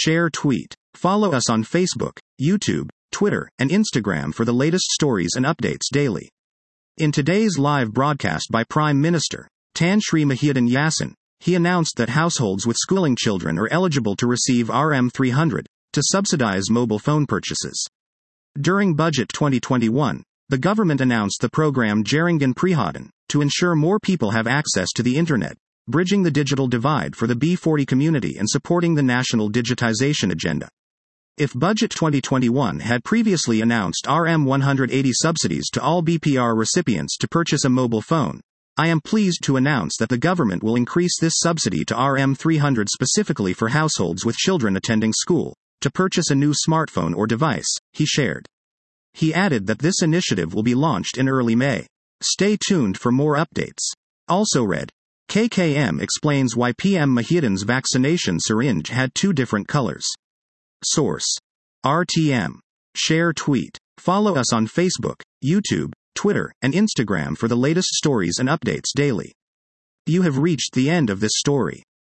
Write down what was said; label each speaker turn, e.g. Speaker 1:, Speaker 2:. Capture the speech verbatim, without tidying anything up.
Speaker 1: share, tweet. Follow us on Facebook, YouTube, Twitter, and Instagram for the latest stories and updates daily. In today's live broadcast by Prime Minister Tan Sri Muhyiddin Yassin, he announced that households with schooling children are eligible to receive R M three hundred to subsidize mobile phone purchases. During Budget twenty twenty-one, the government announced the program Jaringan Prihadan to ensure more people have access to the internet, bridging the digital divide for the B forty community and supporting the national digitization agenda. If Budget twenty twenty-one had previously announced R M one hundred eighty subsidies to all B P R recipients to purchase a mobile phone, I am pleased to announce that the government will increase this subsidy to R M three hundred specifically for households with children attending school, to purchase a new smartphone or device, he shared. He added that this initiative will be launched in early May. Stay tuned for more updates. Also read, K K M explains why P M Muhyiddin's vaccination syringe had two different colors. Source: R T M. Share, tweet. Follow us on Facebook, YouTube, Twitter, and Instagram for the latest stories and updates daily. You have reached the end of this story.